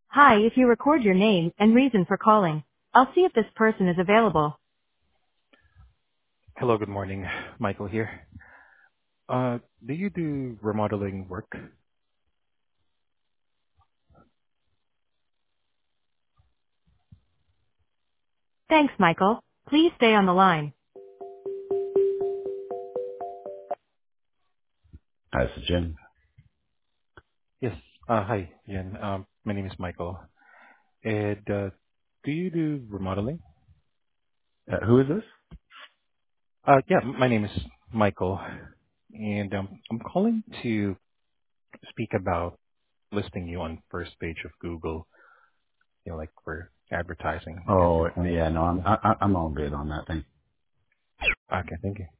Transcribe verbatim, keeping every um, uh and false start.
Hi, if you record your name and reason for calling, I'll see if this person is available. Hello, good morning. Michael here. Uh, do you do remodeling work? Thanks, Michael. Please stay on the line. Hi, this is Jim. Yes. Uh, hi, Jen. Um, my name is Michael. And uh, do you do remodeling? Uh, who is this? Uh, yeah, my name is Michael, and um, I'm calling to speak about listing you on first page of Google. You know, like for advertising of your Oh, home. yeah, no, I'm I, I- I'm all good on that thing. Okay, thank you.